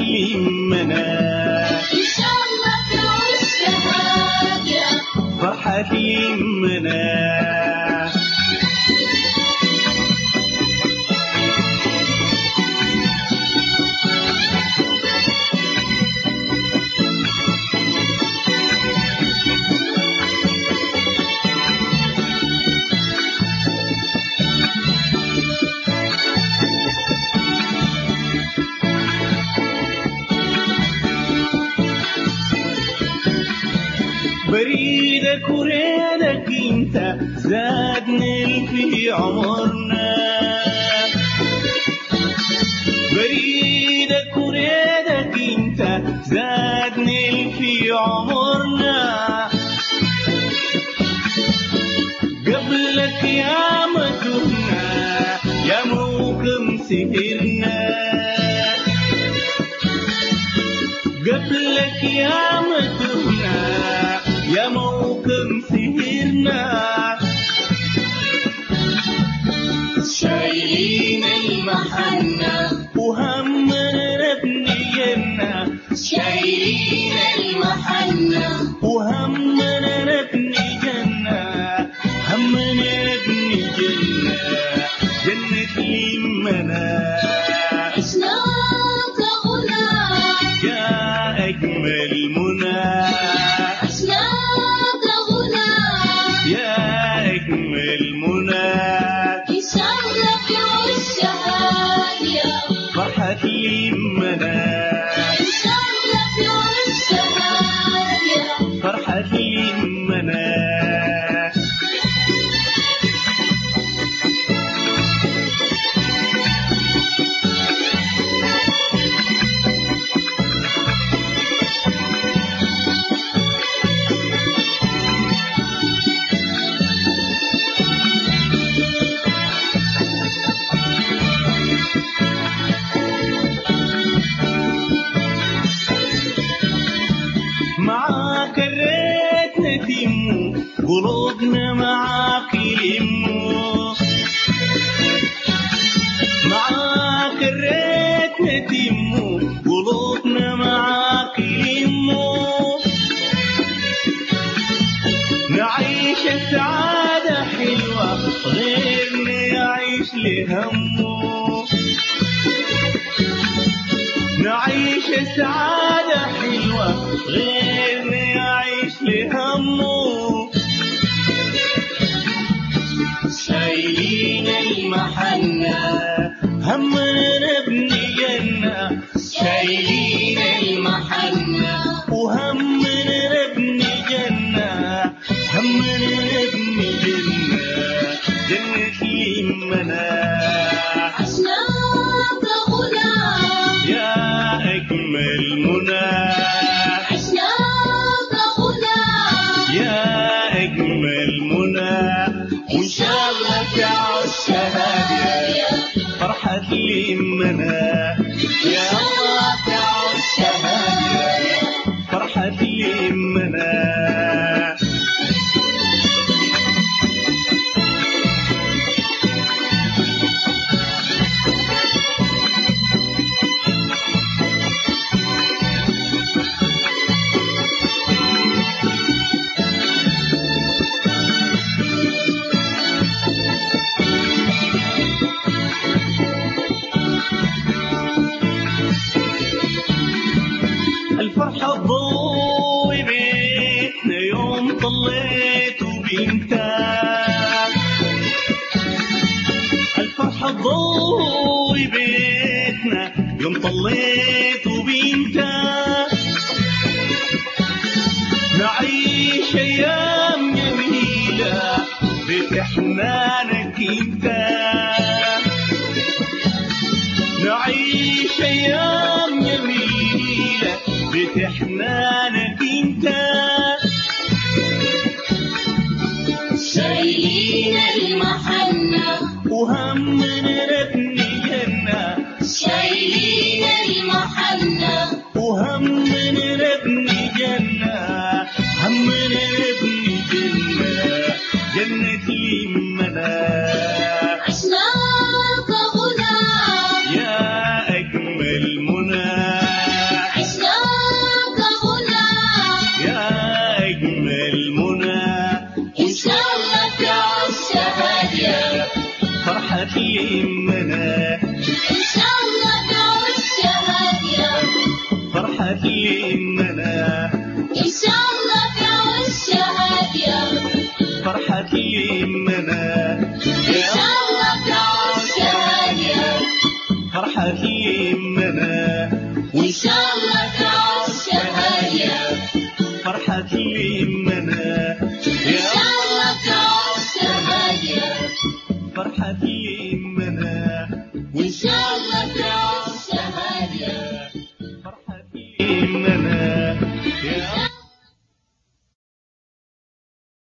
لي يمنا إن شاء الله تعيش شهادة فرحة لي يمنا بريدك وريدك انت زادني في عمرنا بريدك وريدك انت زادني في عمرنا قبلك يا مدهنا يا موكم سهرنا قبلك يا مدهنا يا موكم سهرنا شايلين المحنة وهمنا بنينا شايلين المحنة وهمنا نبني جنة همنا نبني جنة جنة يمنا عشنا كغنى يا أجمل منى عشنا كغنى يا أجمل منى إن شاء الله تعيش شهادة فرحة يمنا إن شاء الله تعيش شهادة فرحة يمنا معاك الريت نتمو قلوبنا معاك يلمو معاك الريت نتمو قلوبنا معاك يلمو نعيش السعادة حلوة غيرنا يعيش لهمه نعيش السعادة حلوة غيرنا يعيش لهمه شايلين المحنة همنا نبني جنة شايلين المحنة وهمنا نبني جنة همنا نبني جنة جنة يمنا عشنا كغنى يا أجمل منى عشنا كغنى يا أجمل منى وإن شاء الله تعيش شهادة فرحة يمنا يا الله تعيش شهادة فرحة يمنا الفرحة تضوي بيتنا يوم طليت وبنتك الفرحة تضوي بيتنا يوم طليت وبنتك نعيش أيام جميلة بحنانك انت نعيش أيام جميلة بحنانك انت شايلين المحنة وهمنا نبني جنة شايلين المحنة وهمنا نبني جنة همنا نبني جنة جنة يمنا عشنا كغنى يا أجمل منى اللي يمنا إن شاء الله تعيش هادية فرحة اللي يمنا إن شاء الله تعيش هادية فرحة اللي يمنا إن شاء الله تعيش هادية فرحة اللي يمنا إن شاء الله تعيش هادية فرحة اللي